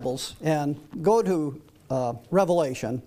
Bibles and go to Revelation.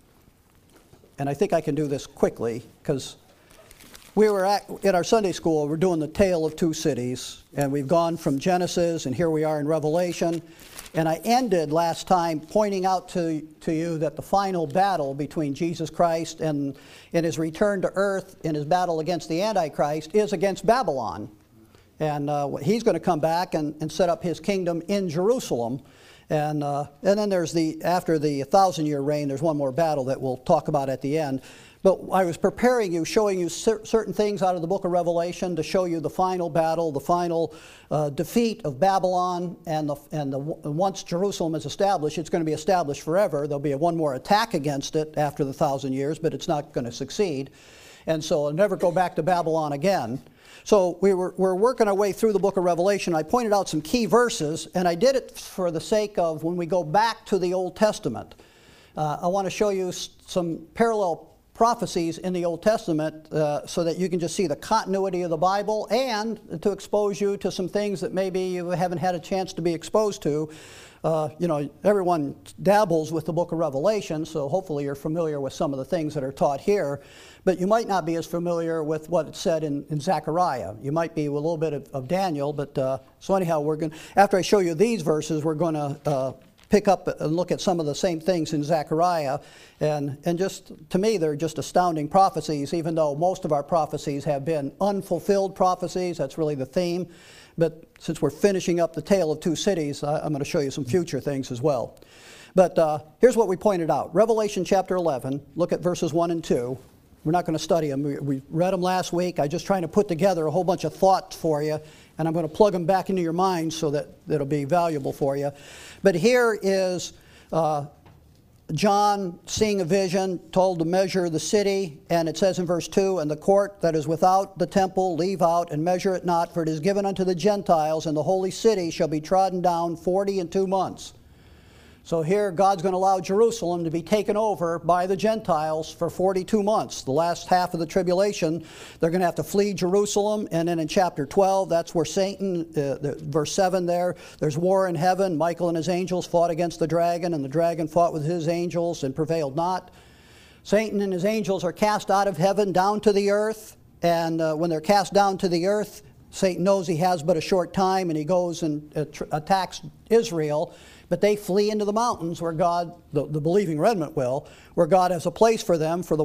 And I think I can do this quickly because we were in our Sunday school, we're doing the Tale of Two Cities. And we've gone from Genesis, and here we are in Revelation. And I ended last time pointing out to you that the final battle between Jesus Christ and in his return to earth, in his battle against the Antichrist, is against Babylon. And he's going to come back and set up his kingdom in Jerusalem. And then there's after the 1,000-year reign, there's one more battle that we'll talk about at the end. But I was preparing you, showing you certain things out of the book of Revelation to show you the final battle, the final defeat of Babylon, and once Jerusalem is established, it's going to be established forever. There'll be one more attack against it after the 1,000 years, but it's not going to succeed. And so it'll never go back to Babylon again. So we're working our way through the book of Revelation. I pointed out some key verses, and I did it for the sake of when we go back to the Old Testament. I want to show you some parallel prophecies in the Old Testament so that you can just see the continuity of the Bible and to expose you to some things that maybe you haven't had a chance to be exposed to. Everyone dabbles with the book of Revelation, so hopefully you're familiar with some of the things that are taught here. But you might not be as familiar with what it said in Zechariah. You might be with a little bit of Daniel, but so anyhow, after I show you these verses, we're going to pick up and look at some of the same things in Zechariah. And just, to me, they're just astounding prophecies, even though most of our prophecies have been unfulfilled prophecies. That's really the theme. But since we're finishing up the Tale of Two Cities, I'm going to show you some future things as well. But here's what we pointed out. Revelation chapter 11, look at verses 1 and 2. We're not going to study them. We read them last week. I'm just trying to put together a whole bunch of thoughts for you, and I'm going to plug them back into your mind so that it'll be valuable for you. But here is John seeing a vision, told to measure the city, and it says in verse 2, "And the court that is without the temple leave out, and measure it not, for it is given unto the Gentiles, and the holy city shall be trodden down 42 months. So here God's going to allow Jerusalem to be taken over by the Gentiles for 42 months. The last half of the tribulation, they're going to have to flee Jerusalem. And then in chapter 12, that's where Satan, verse 7 there's war in heaven. Michael and his angels fought against the dragon, and the dragon fought with his angels and prevailed not. Satan and his angels are cast out of heaven down to the earth. And when they're cast down to the earth, Satan knows he has but a short time, and he goes and attacks Israel. But they flee into the mountains where God, the believing remnant will, where God has a place for them for the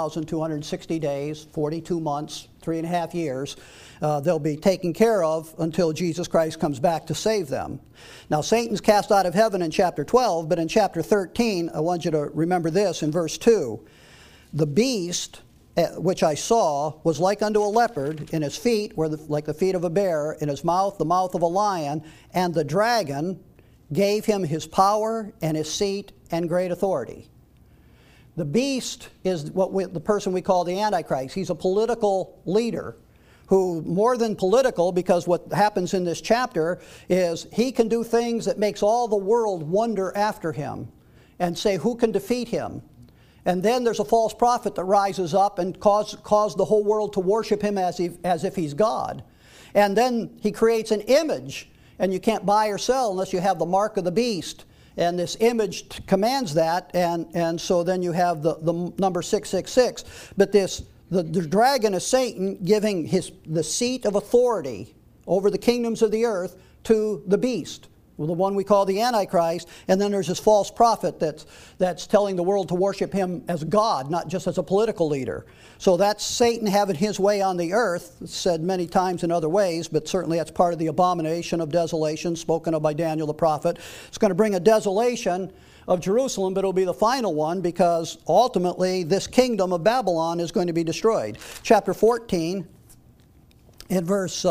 1,260 days, 42 months, 3.5 years. They'll be taken care of until Jesus Christ comes back to save them. Now, Satan's cast out of heaven in chapter 12, but in chapter 13, I want you to remember this in verse 2. "The beast which I saw was like unto a leopard, in his feet were like the feet of a bear, in his mouth the mouth of a lion, and the dragon gave him his power and his seat and great authority." The beast is the person we call the Antichrist. He's a political leader who, more than political, because what happens in this chapter is he can do things that makes all the world wonder after him and say, who can defeat him? And then there's a false prophet that rises up and cause the whole world to worship him as if he's God. And then he creates an image, and you can't buy or sell unless you have the mark of the beast. And this image commands that, and so then you have the number 666. But the dragon is Satan giving the seat of authority over the kingdoms of the earth to the beast, the one we call the Antichrist. And then there's this false prophet that's telling the world to worship him as God, not just as a political leader. So that's Satan having his way on the earth. It's said many times in other ways, but certainly that's part of the abomination of desolation spoken of by Daniel the prophet. It's going to bring a desolation of Jerusalem, but it'll be the final one, because ultimately this kingdom of Babylon is going to be destroyed. Chapter 14, in verse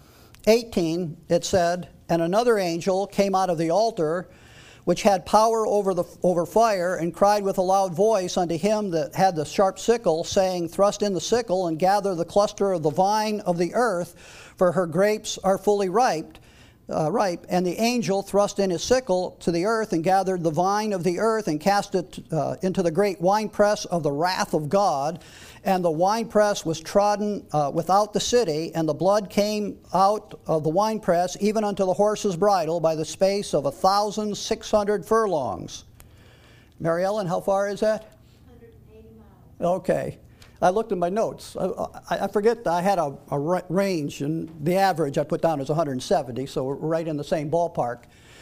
18, it said, "And another angel came out of the altar, which had power over fire, and cried with a loud voice unto him that had the sharp sickle, saying, Thrust in the sickle, and gather the cluster of the vine of the earth, for her grapes are fully ripe. ripe. And the angel thrust in his sickle to the earth and gathered the vine of the earth and cast it into the great winepress of the wrath of God. And the winepress was trodden without the city, and the blood came out of the winepress even unto the horse's bridle by the space of 1,600 furlongs. Mary Ellen, how far is that? 180 miles. Okay. I looked at my notes. I forget I had a range, and the average I put down is 170, so we're right in the same ballpark.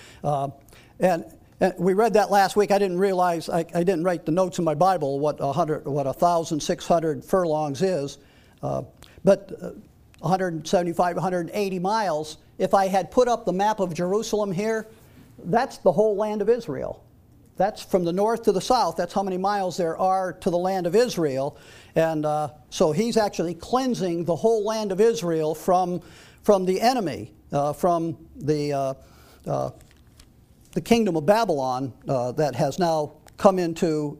And we read that last week. I didn't realize, I didn't write the notes in my Bible what 1,600 furlongs is. But 175, 180 miles, if I had put up the map of Jerusalem here, that's the whole land of Israel. That's from the north to the south. That's how many miles there are to the land of Israel. And so he's actually cleansing the whole land of Israel from the enemy, from the kingdom of Babylon that has now come into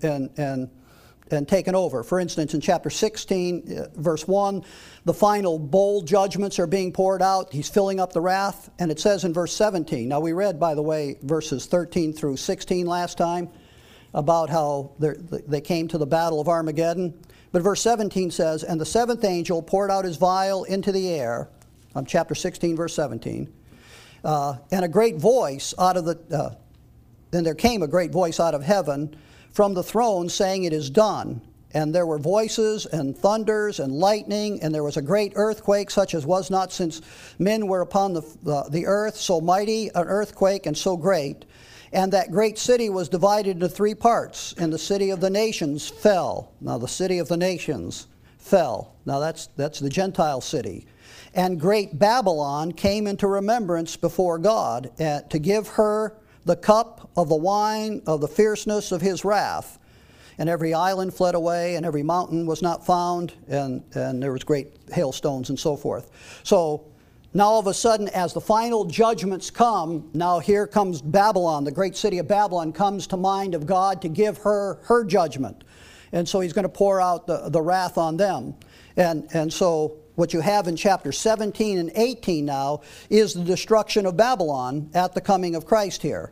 and taken over. For instance, in chapter 16, verse 1, the final bowl judgments are being poured out. He's filling up the wrath. And it says in verse 17, now we read, by the way, verses 13 through 16 last time about how they came to the battle of Armageddon. But verse 17 says, and the seventh angel poured out his vial into the air, chapter 16, verse 17, and a great voice out of then there came a great voice out of heaven from the throne saying, it is done. And there were voices and thunders and lightning, and there was a great earthquake such as was not since men were upon the earth, so mighty an earthquake and so great. And that great city was divided into three parts, and the city of the nations fell. Now the city of the nations fell. Now that's the Gentile city. And great Babylon came into remembrance before God to give her the cup of the wine of the fierceness of his wrath. And every island fled away, and every mountain was not found, and there was great hailstones and so forth. So now all of a sudden, as the final judgments come, now here comes Babylon, the great city of Babylon comes to mind of God to give her judgment. And so he's going to pour out the wrath on them. And so what you have in chapter 17 and 18 now is the destruction of Babylon at the coming of Christ here.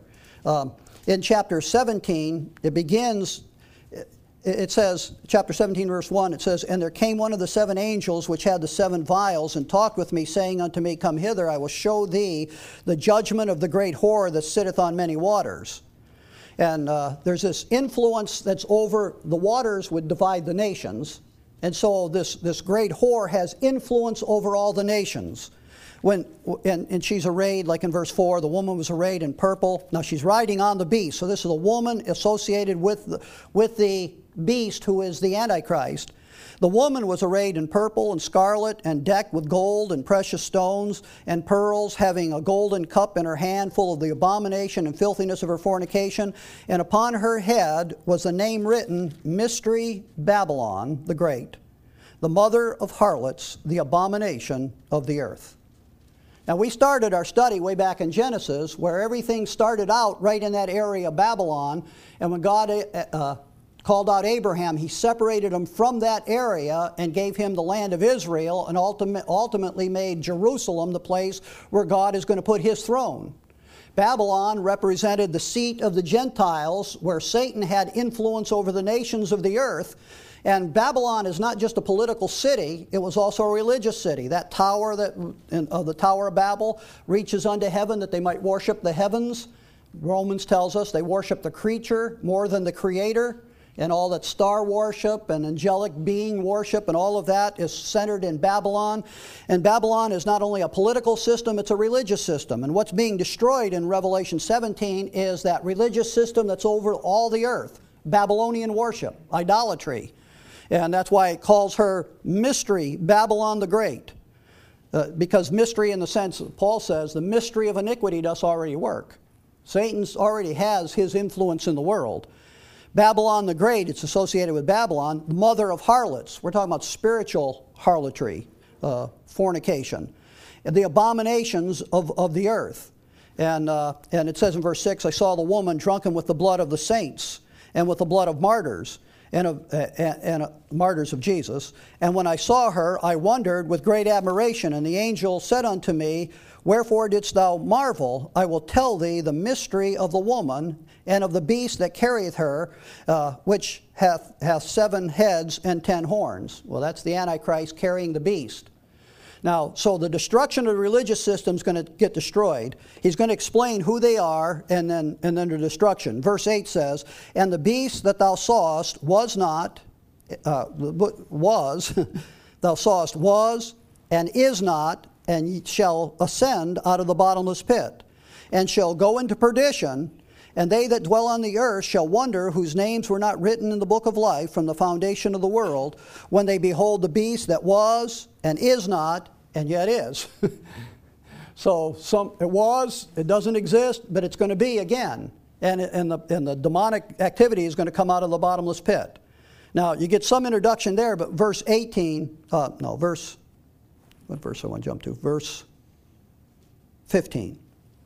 In chapter 17, it begins, it says, chapter 17, verse 1, it says, and there came one of the seven angels which had the seven vials, and talked with me, saying unto me, come hither, I will show thee the judgment of the great whore that sitteth on many waters. And there's this influence that's over, the waters would divide the nations, and so this great whore has influence over all the nations. And she's arrayed, like in verse 4, the woman was arrayed in purple. Now she's riding on the beast, so this is a woman associated with the beast who is the Antichrist. The woman was arrayed in purple and scarlet and decked with gold and precious stones and pearls, having a golden cup in her hand full of the abomination and filthiness of her fornication. And upon her head was the name written, Mystery Babylon the Great, the mother of harlots, the abomination of the earth. Now we started our study way back in Genesis, where everything started out right in that area of Babylon. And when God called out Abraham, he separated him from that area and gave him the land of Israel, and ultimately made Jerusalem the place where God is going to put his throne. Babylon represented the seat of the Gentiles, where Satan had influence over the nations of the earth. And Babylon is not just a political city, it was also a religious city. That tower of the Tower of Babel reaches unto heaven that they might worship the heavens. Romans tells us they worship the creature more than the creator. And all that star worship and angelic being worship and all of that is centered in Babylon. And Babylon is not only a political system, it's a religious system. And what's being destroyed in Revelation 17 is that religious system that's over all the earth. Babylonian worship, idolatry. And that's why it calls her Mystery Babylon the Great. Because mystery, in the sense that Paul says, the mystery of iniquity does already work. Satan already has his influence in the world. Babylon the Great, it's associated with Babylon, the mother of harlots. We're talking about spiritual harlotry, fornication, and the abominations of the earth. And it says in verse 6, I saw the woman drunken with the blood of the saints and with the blood of martyrs. and martyrs of Jesus. And when I saw her, I wondered with great admiration. And the angel said unto me, Wherefore didst thou marvel? I will tell thee the mystery of the woman and of the beast that carrieth her, which hath 7 heads and 10 horns. Well, that's the Antichrist carrying the beast. Now, so the destruction of the religious system is going to get destroyed. He's going to explain who they are and then their destruction. Verse 8 says, And the beast that thou sawest was not, thou sawest was, and is not, and shall ascend out of the bottomless pit, and shall go into perdition, and they that dwell on the earth shall wonder, whose names were not written in the book of life from the foundation of the world, when they behold the beast that was, and is not, and yet is. So it was, it doesn't exist, but it's going to be again. And the demonic activity is going to come out of the bottomless pit. Now, you get some introduction there, but verse 18, what verse I want to jump to? Verse 15.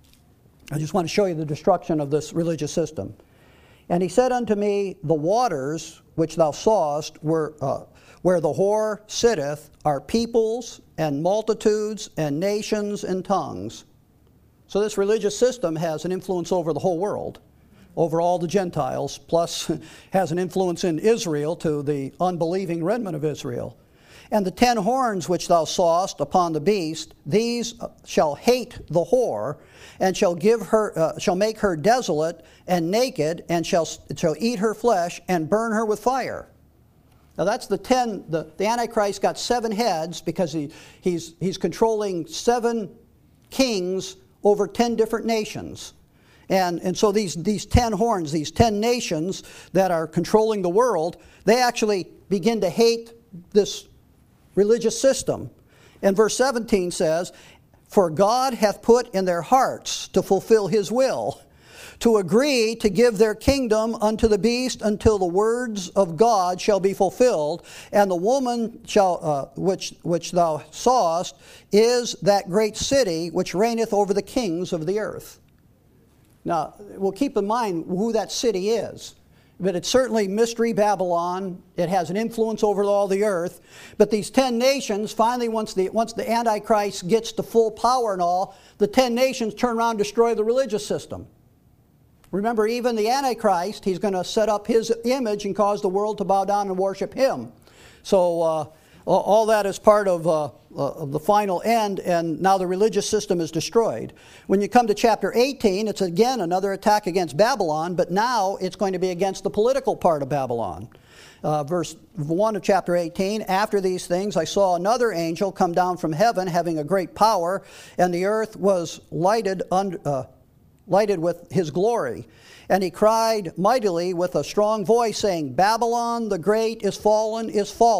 I just want to show you the destruction of this religious system. And he said unto me, The waters which thou sawest were where the whore sitteth are peoples and multitudes and nations and tongues. So this religious system has an influence over the whole world, over all the Gentiles, plus has an influence in Israel to the unbelieving remnant of Israel. And the 10 horns which thou sawest upon the beast, these shall hate the whore, and shall make her desolate and naked, and shall eat her flesh and burn her with fire. Now that's the 10. The Antichrist got 7 heads because he's controlling 7 kings over 10 different nations. And so these 10 horns, these 10 nations that are controlling the world, they actually begin to hate this religious system. And verse 17 says, For God hath put in their hearts to fulfill his will, to agree to give their kingdom unto the beast until the words of God shall be fulfilled. And the woman shall, which thou sawest is that great city which reigneth over the kings of the earth. Now, we'll keep in mind who that city is. But it's certainly Mystery Babylon. It has an influence over all the earth. But these 10 nations, finally, once the Antichrist gets to full power and all, the 10 nations turn around and destroy the religious system. Remember, even the Antichrist, he's going to set up his image and cause the world to bow down and worship him. So all that is part of the final end, and now the religious system is destroyed. When you come to chapter 18, it's again another attack against Babylon, but now it's going to be against the political part of Babylon. Verse 1 of chapter 18, After these things I saw another angel come down from heaven, having a great power, and the earth was lighted with his glory. And he cried mightily with a strong voice, saying, Babylon the great is fallen,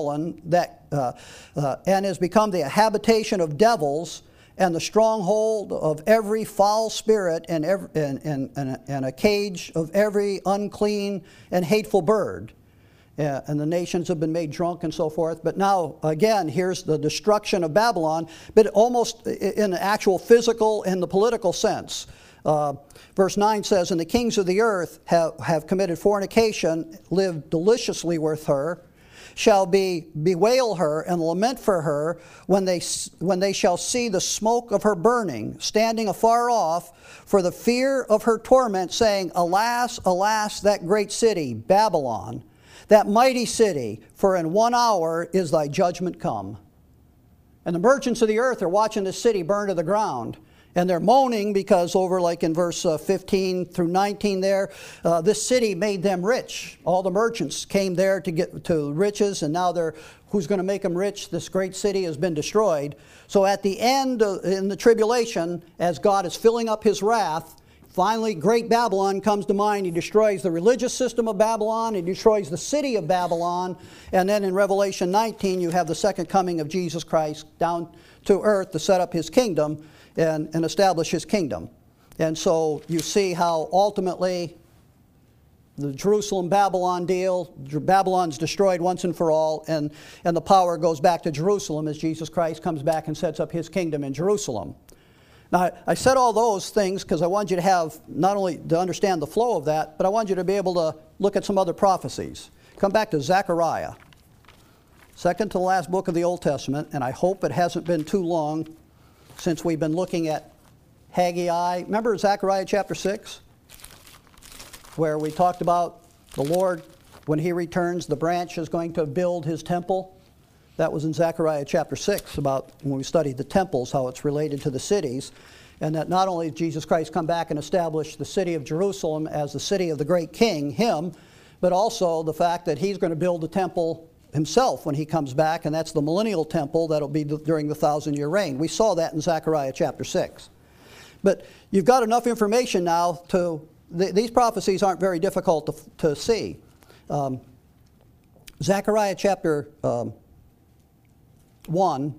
and is become the habitation of devils, and the stronghold of every foul spirit, and a cage of every unclean and hateful bird. And the nations have been made drunk and so forth. But now, again, here's the destruction of Babylon, but almost in the actual physical and the political sense. Verse 9 says, And the kings of the earth have committed fornication, lived deliciously with her, shall bewail her and lament for her when they shall see the smoke of her burning, standing afar off for the fear of her torment, saying, Alas, alas, that great city, Babylon, that mighty city, for in 1 hour is thy judgment come. And the merchants of the earth are watching this city burn to the ground. And they're moaning because over like in verse 15 through 19 there, this city made them rich. All the merchants came there to get to riches, and now who's going to make them rich? This great city has been destroyed. So at the end, in the tribulation, as God is filling up his wrath, finally great Babylon comes to mind. He destroys the religious system of Babylon. He destroys the city of Babylon. And then in Revelation 19, you have the second coming of Jesus Christ down to earth to set up his kingdom and establish his kingdom. And so you see how ultimately the Jerusalem-Babylon deal, Babylon's destroyed once and for all, and the power goes back to Jerusalem as Jesus Christ comes back and sets up his kingdom in Jerusalem. Now, I said all those things because I want you to have, not only to understand the flow of that, but I want you to be able to look at some other prophecies. come back to Zechariah. Second to the last book of the Old Testament, and I hope it hasn't been too long since we've been looking at Haggai. Remember Zechariah chapter 6? Where we talked about the Lord, when He returns, the branch is going to build His temple. That was in Zechariah chapter 6, about when we studied the temples, how it's related to the cities. And that not only did Jesus Christ come back and establish the city of Jerusalem as the city of the great king, Him, but also the fact that He's going to build the temple Himself when He comes back, and that's the millennial temple that'll be during the 1,000-year reign. We saw that in Zechariah chapter 6. But you've got enough information now to, these prophecies aren't very difficult to see. Zechariah chapter 1,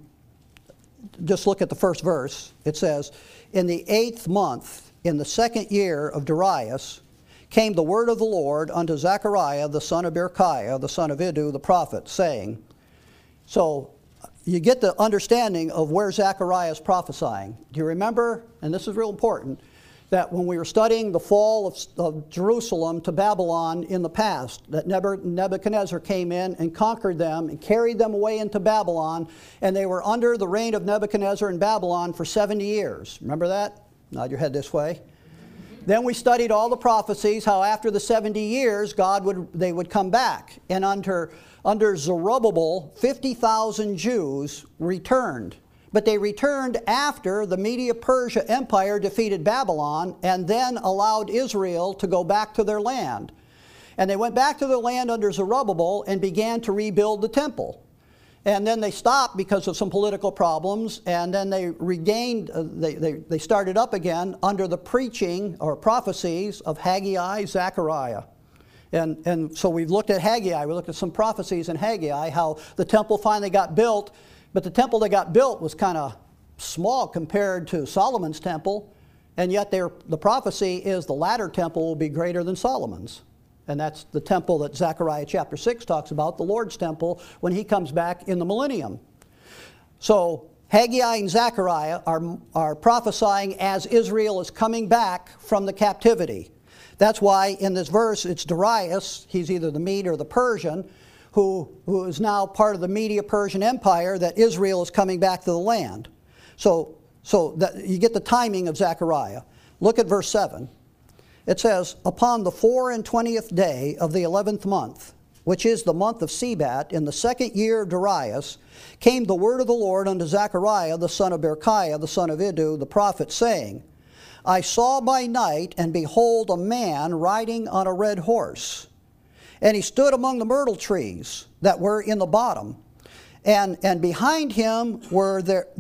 just look at the first verse. It says, "In the 8th month, in the 2nd year of Darius, came the word of the Lord unto Zechariah the son of Berechiah, the son of Iddo, the prophet, saying." So you get the understanding of where Zechariah is prophesying. Do you remember, and this is real important, that when we were studying the fall of Jerusalem to Babylon in the past, that Nebuchadnezzar came in and conquered them and carried them away into Babylon, and they were under the reign of Nebuchadnezzar in Babylon for 70 years. Remember that? Nod your head this way. Then we studied all the prophecies, how after the 70 years, they would come back. And under Zerubbabel, 50,000 Jews returned. But they returned after the Media-Persia Empire defeated Babylon and then allowed Israel to go back to their land. And they went back to their land under Zerubbabel and began to rebuild the temple. And then they stopped because of some political problems, and then they regained, they started up again under the preaching or prophecies of Haggai, Zechariah. And so we've looked at Haggai, we looked at some prophecies in Haggai, how the temple finally got built, but the temple that got built was kind of small compared to Solomon's temple, and yet the prophecy is the latter temple will be greater than Solomon's. And that's the temple that Zechariah chapter 6 talks about, the Lord's temple, when He comes back in the millennium. So Haggai and Zechariah are prophesying as Israel is coming back from the captivity. That's why in this verse it's Darius, he's either the Mede or the Persian, who is now part of the Media-Persian Empire, that Israel is coming back to the land. So that you get the timing of Zechariah. Look at verse 7. It says, "Upon the 24th day of the 11th month, which is the month of Sebat, in the 2nd year of Darius, came the word of the Lord unto Zechariah the son of Berechiah, the son of Iddo, the prophet, saying, I saw by night, and behold, a man riding on a red horse. And he stood among the myrtle trees that were in the bottom. And behind him were their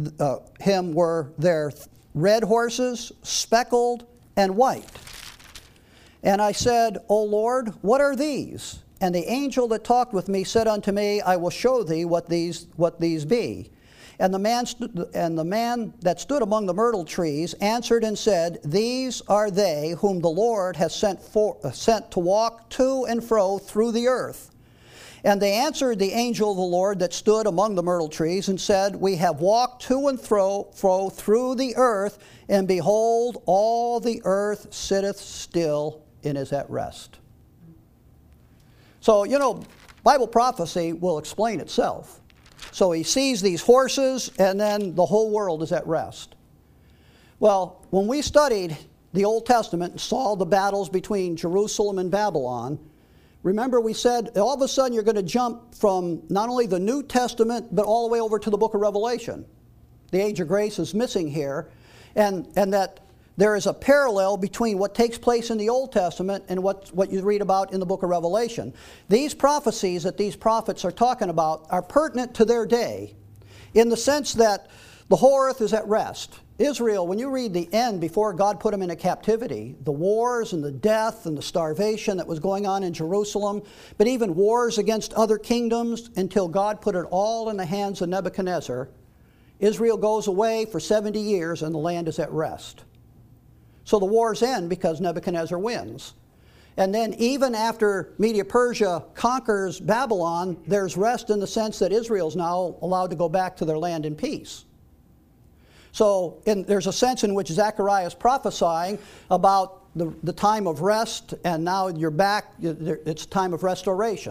red horses, speckled and white. And I said, O Lord, what are these? And the angel that talked with me said unto me, I will show thee what these be. And the man that stood among the myrtle trees answered and said, These are they whom the Lord has sent to walk to and fro through the earth. And they answered the angel of the Lord that stood among the myrtle trees and said, We have walked to and fro through the earth, and behold, all the earth sitteth still and is at rest. So, Bible prophecy will explain itself. So he sees these horses, and then the whole world is at rest. Well, when we studied the Old Testament and saw the battles between Jerusalem and Babylon, remember we said all of a sudden you're going to jump from not only the New Testament, but all the way over to the book of Revelation. The age of grace is missing here, and that there is a parallel between what takes place in the Old Testament and what you read about in the book of Revelation. These prophecies that these prophets are talking about are pertinent to their day in the sense that the whole earth is at rest. Israel, when you read the end before God put them into captivity, the wars and the death and the starvation that was going on in Jerusalem, but even wars against other kingdoms until God put it all in the hands of Nebuchadnezzar, Israel goes away for 70 years and the land is at rest. So the wars end because Nebuchadnezzar wins. And then even after Media-Persia conquers Babylon, there's rest in the sense that Israel's now allowed to go back to their land in peace. So there's a sense in which Zechariah is prophesying about the time of rest, and now you're back, it's time of restoration.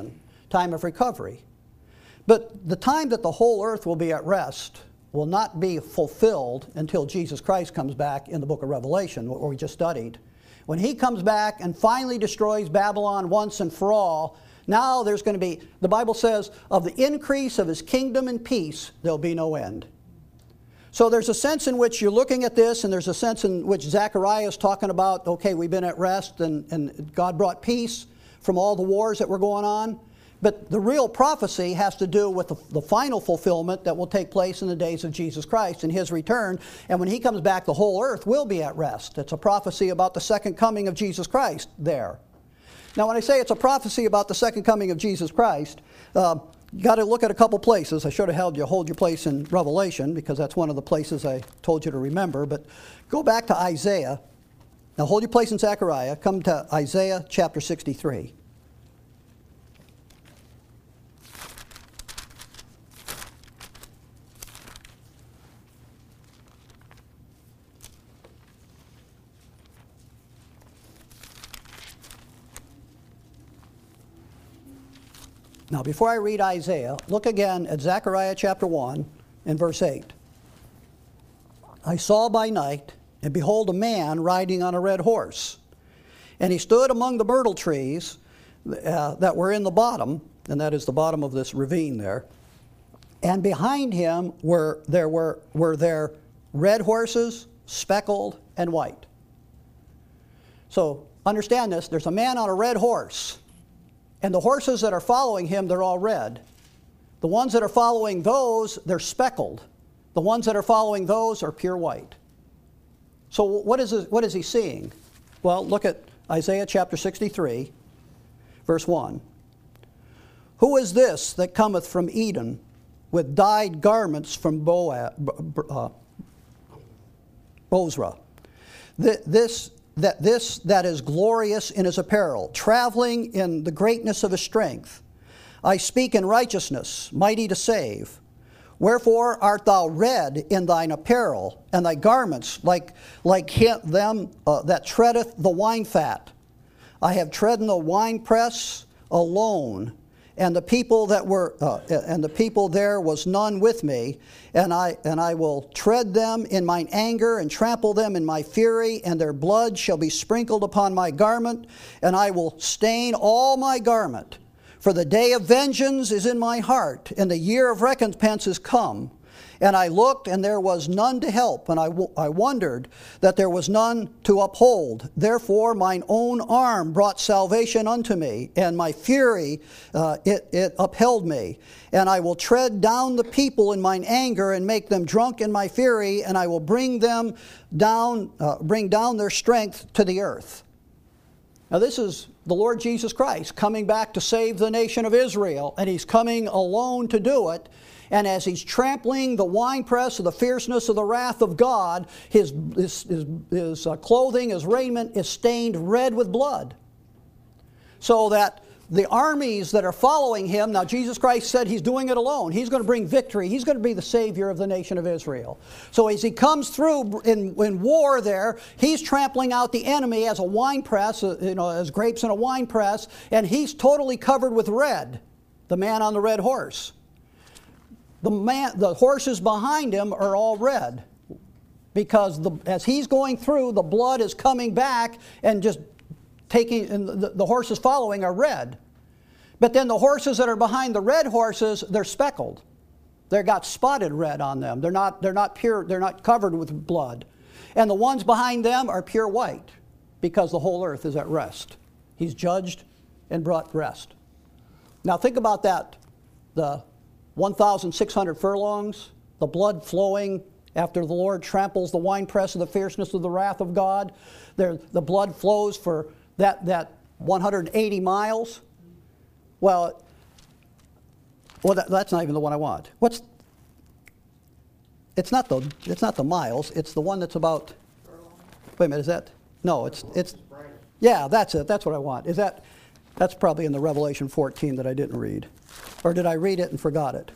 time of recovery. But the time that the whole earth will be at rest will not be fulfilled until Jesus Christ comes back in the book of Revelation, what we just studied. When he comes back and finally destroys Babylon once and for all, now there's going to be, the Bible says, of the increase of his kingdom and peace, there'll be no end. So there's a sense in which you're looking at this, and there's a sense in which Zechariah is talking about, okay, we've been at rest, and God brought peace from all the wars that were going on. But the real prophecy has to do with the final fulfillment that will take place in the days of Jesus Christ and his return. And when he comes back, the whole earth will be at rest. It's a prophecy about the second coming of Jesus Christ there. Now, when I say it's a prophecy about the second coming of Jesus Christ, you got to look at a couple places. I should have hold your place in Revelation, because that's one of the places I told you to remember. But go back to Isaiah. Now, hold your place in Zechariah. Come to Isaiah chapter 63. Now, before I read Isaiah, look again at Zechariah chapter 1 and verse 8. I saw by night, and behold, a man riding on a red horse. And he stood among the myrtle trees that were in the bottom, and that is the bottom of this ravine there. And behind him were there red horses, speckled and white. So understand this, there's a man on a red horse. And the horses that are following him, they're all red. The ones that are following those, they're speckled. The ones that are following those are pure white. So what is he seeing? Well, look at Isaiah chapter 63, verse 1. Who is this that cometh from Edom with dyed garments from Bozrah? That is glorious in his apparel, traveling in the greatness of his strength. I speak in righteousness, mighty to save. Wherefore art thou red in thine apparel, and thy garments like them that treadeth the wine fat. I have trodden the winepress alone, and the people there was none with me, and I will tread them in mine anger and trample them in my fury, and their blood shall be sprinkled upon my garment, and I will stain all my garment. For the day of vengeance is in my heart, and the year of recompense is come. And I looked, and there was none to help, and I wondered that there was none to uphold. Therefore mine own arm brought salvation unto me, and my fury it upheld me. And I will tread down the people in mine anger, and make them drunk in my fury, and I will bring down their strength to the earth. Now this is the Lord Jesus Christ coming back to save the nation of Israel, and he's coming alone to do it. And as he's trampling the winepress of the fierceness of the wrath of God, his clothing, his raiment is stained red with blood. So that the armies that are following him, now Jesus Christ said he's doing it alone. He's going to bring victory. He's going to be the Savior of the nation of Israel. So as he comes through in war there, he's trampling out the enemy as a winepress, as grapes in a winepress, and he's totally covered with red, the man on the red horse. The horses behind him are all red, because as he's going through, the blood is coming back and just taking, and the horses following are red. But then the horses that are behind the red horses, they're speckled. They've got spotted red on them. They're not pure. They're not covered with blood. And the ones behind them are pure white, because the whole earth is at rest. He's judged and brought rest. Now think about that. The 1,600 furlongs, the blood flowing after the Lord tramples the winepress of the fierceness of the wrath of God. The blood flows for that 180 miles. Well, that's not even the one I want. It's not the miles. It's the one that's about. Wait a minute, is that? No, it's. Yeah, that's it. That's what I want. That's probably in the Revelation 14 that I didn't read. Or did I read it and forgot it?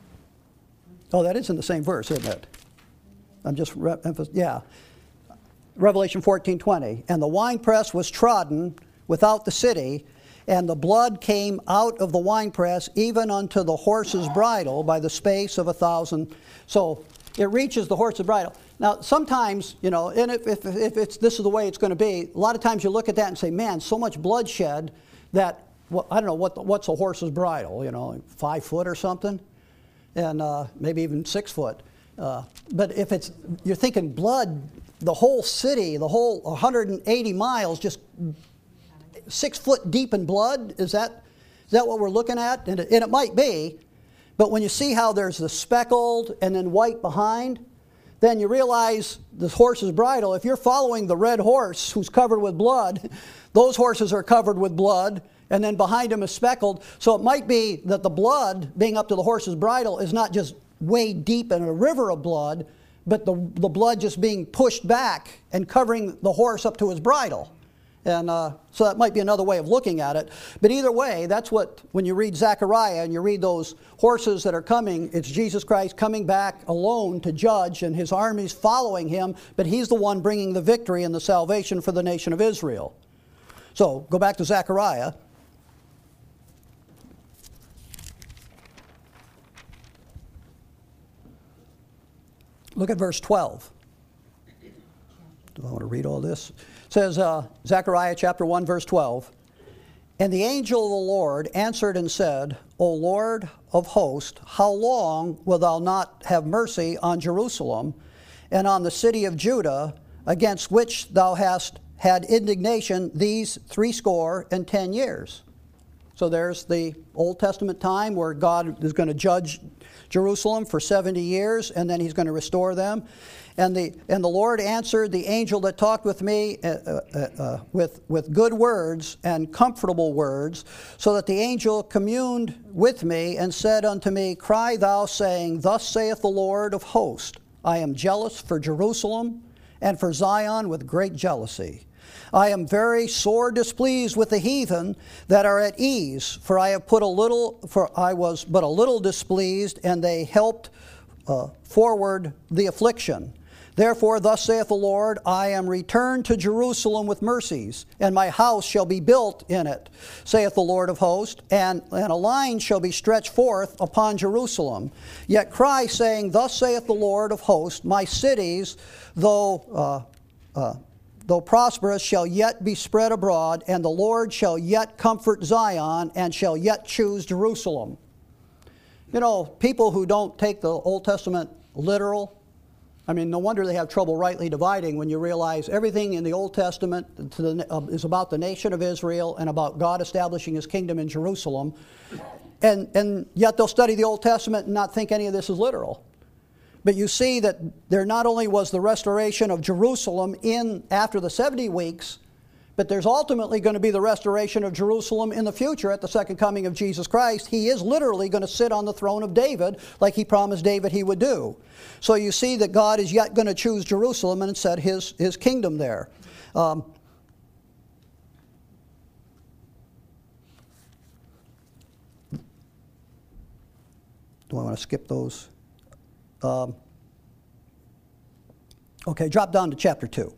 Oh, that is in the same verse, isn't it? I'm just, yeah. Revelation 14:20. And the winepress was trodden without the city, and the blood came out of the winepress even unto the horse's bridle by the space of 1,000. So it reaches the horse's bridle. Now, sometimes, you know, and if this is the way it's going to be, a lot of times you look at that and say, man, so much bloodshed that, well, I don't know, what's a horse's bridle, you know, 5 foot or something? And maybe even 6 foot. But if it's, you're thinking blood, the whole city, the whole 180 miles, just 6 foot deep in blood, is that what we're looking at? And it might be, but when you see how there's the speckled and then white behind, then you realize the horse's bridle, if you're following the red horse who's covered with blood, those horses are covered with blood, and then behind him is speckled. So it might be that the blood being up to the horse's bridle is not just way deep in a river of blood, but the blood just being pushed back and covering the horse up to his bridle. And so that might be another way of looking at it. But either way, that's what, when you read Zechariah and you read those horses that are coming, it's Jesus Christ coming back alone to judge, and his armies following him, but he's the one bringing the victory and the salvation for the nation of Israel. So go back to Zechariah. Look at verse 12. Do I want to read all this? It says, Zechariah chapter 1, verse 12. And the angel of the Lord answered and said, O Lord of hosts, how long wilt thou not have mercy on Jerusalem and on the city of Judah, against which thou hast had indignation these 70 years? So there's the Old Testament time where God is going to judge Jerusalem for 70 years, and then he's going to restore them. And the Lord answered the angel that talked with me with good words and comfortable words, so that the angel communed with me and said unto me, Cry thou, saying, Thus saith the Lord of hosts, I am jealous for Jerusalem and for Zion with great jealousy. I am very sore displeased with the heathen that are at ease, for I was but a little displeased, and they helped forward the affliction. Therefore, thus saith the Lord, I am returned to Jerusalem with mercies, and my house shall be built in it, saith the Lord of hosts, and a line shall be stretched forth upon Jerusalem. Yet cry, saying, Thus saith the Lord of hosts, my cities, though prosperous, shall yet be spread abroad, and the Lord shall yet comfort Zion, and shall yet choose Jerusalem. You know, people who don't take the Old Testament literal, I mean, no wonder they have trouble rightly dividing when you realize everything in the Old Testament is about the nation of Israel and about God establishing his kingdom in Jerusalem. And yet they'll study the Old Testament and not think any of this is literal. But you see that there not only was the restoration of Jerusalem after the 70 weeks, but there's ultimately going to be the restoration of Jerusalem in the future at the second coming of Jesus Christ. He is literally going to sit on the throne of David like he promised David he would do. So you see that God is yet going to choose Jerusalem and set his kingdom there. Do I want to skip those? Okay, drop down to chapter 2.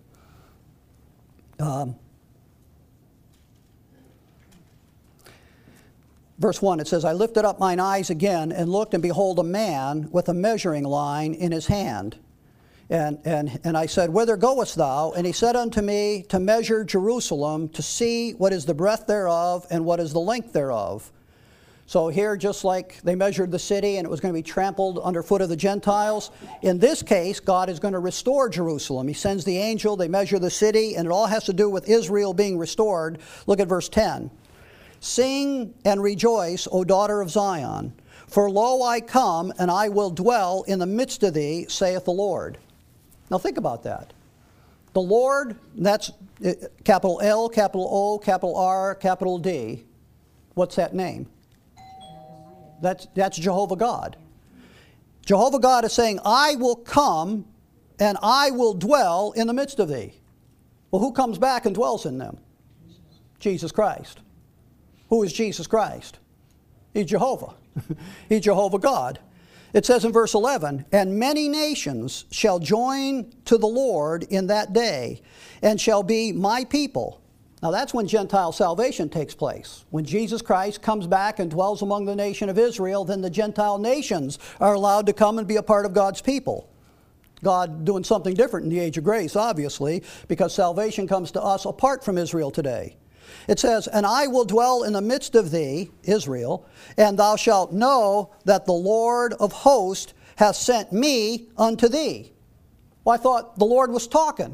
Verse 1, it says, I lifted up mine eyes again and looked, and behold, a man with a measuring line in his hand. And I said, Whither goest thou? And he said unto me, To measure Jerusalem, to see what is the breadth thereof, and what is the length thereof. So here, just like they measured the city and it was going to be trampled underfoot of the Gentiles, in this case, God is going to restore Jerusalem. He sends the angel, they measure the city, and it all has to do with Israel being restored. Look at verse 10. Sing and rejoice, O daughter of Zion, for lo, I come, and I will dwell in the midst of thee, saith the Lord. Now think about that. The Lord, that's capital L, capital O, capital R, capital D. What's that name? That's Jehovah God. Jehovah God is saying, I will come and I will dwell in the midst of thee. Well, who comes back and dwells in them? Jesus Christ. Who is Jesus Christ? He's Jehovah. He's Jehovah God. It says in verse 11, "And many nations shall join to the Lord in that day, and shall be my people." Now that's when Gentile salvation takes place. When Jesus Christ comes back and dwells among the nation of Israel, then the Gentile nations are allowed to come and be a part of God's people. God doing something different in the age of grace, obviously, because salvation comes to us apart from Israel today. It says, "And I will dwell in the midst of thee," Israel, "and thou shalt know that the Lord of hosts hath sent me unto thee." Well, I thought the Lord was talking.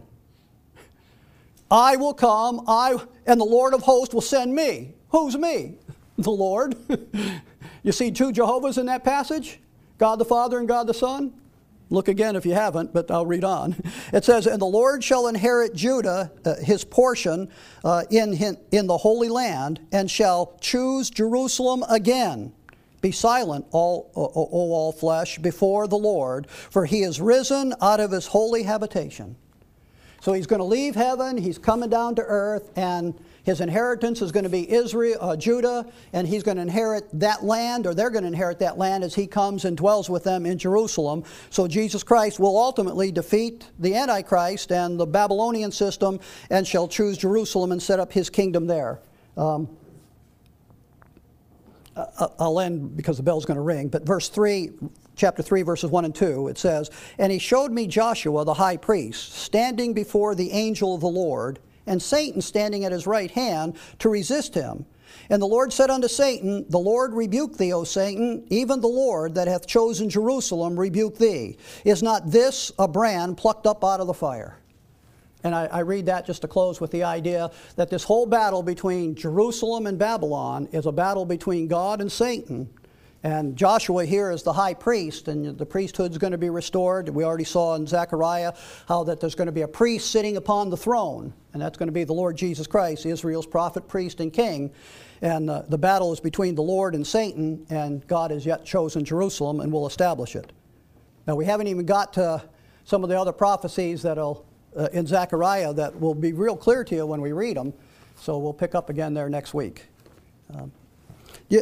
I will come, and the Lord of hosts will send me. Who's me? The Lord. You see two Jehovahs in that passage? God the Father and God the Son? Look again if you haven't, but I'll read on. It says, "And the Lord shall inherit Judah, his portion, in the Holy Land, and shall choose Jerusalem again. Be silent, all flesh, before the Lord, for he is risen out of his holy habitation." So he's going to leave heaven, he's coming down to earth, and his inheritance is going to be Israel, Judah, and he's going to inherit that land, or they're going to inherit that land as he comes and dwells with them in Jerusalem. So Jesus Christ will ultimately defeat the Antichrist and the Babylonian system and shall choose Jerusalem and set up his kingdom there. I'll end because the bell's going to ring, but verse 3, chapter 3, verses 1 and 2, it says, "And he showed me Joshua the high priest, standing before the angel of the Lord, and Satan standing at his right hand to resist him. And the Lord said unto Satan, The Lord rebuke thee, O Satan, even the Lord that hath chosen Jerusalem rebuke thee. Is not this a brand plucked up out of the fire?" And I read that just to close with the idea that this whole battle between Jerusalem and Babylon is a battle between God and Satan. And Joshua here is the high priest, and the priesthood's going to be restored. We already saw in Zechariah how that there's going to be a priest sitting upon the throne, and that's going to be the Lord Jesus Christ, Israel's prophet, priest, and king. And the battle is between the Lord and Satan, and God has yet chosen Jerusalem and will establish it. Now, we haven't even got to some of the other prophecies that'll in Zechariah that will be real clear to you when we read them. So we'll pick up again there next week. Is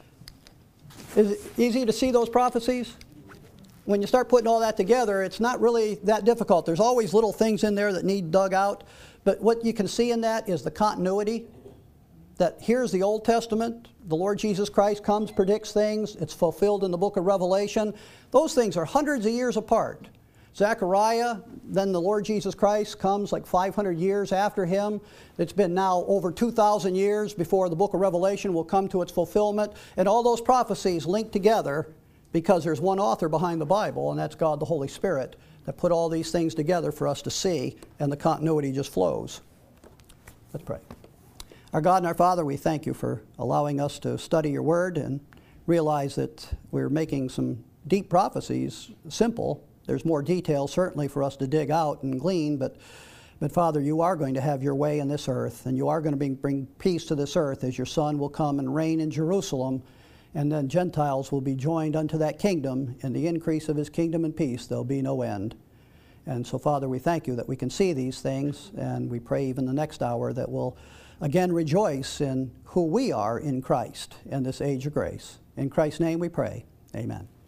it easy to see those prophecies? When you start putting all that together, it's not really that difficult. There's always little things in there that need dug out. But what you can see in that is the continuity. That here's the Old Testament. The Lord Jesus Christ comes, predicts things. It's fulfilled in the book of Revelation. Those things are hundreds of years apart. Zechariah, then the Lord Jesus Christ comes like 500 years after him. It's been now over 2,000 years before the book of Revelation will come to its fulfillment. And all those prophecies link together because there's one author behind the Bible, and that's God the Holy Spirit, that put all these things together for us to see, and the continuity just flows. Let's pray. Our God and our Father, we thank you for allowing us to study your word and realize that we're making some deep prophecies simple. There's more detail certainly for us to dig out and glean, but Father, you are going to have your way in this earth, and you are going to bring peace to this earth as your Son will come and reign in Jerusalem, and then Gentiles will be joined unto that kingdom. In the increase of his kingdom and peace, there'll be no end. And so, Father, we thank you that we can see these things, and we pray even the next hour that we'll again rejoice in who we are in Christ in this age of grace. In Christ's name we pray. Amen.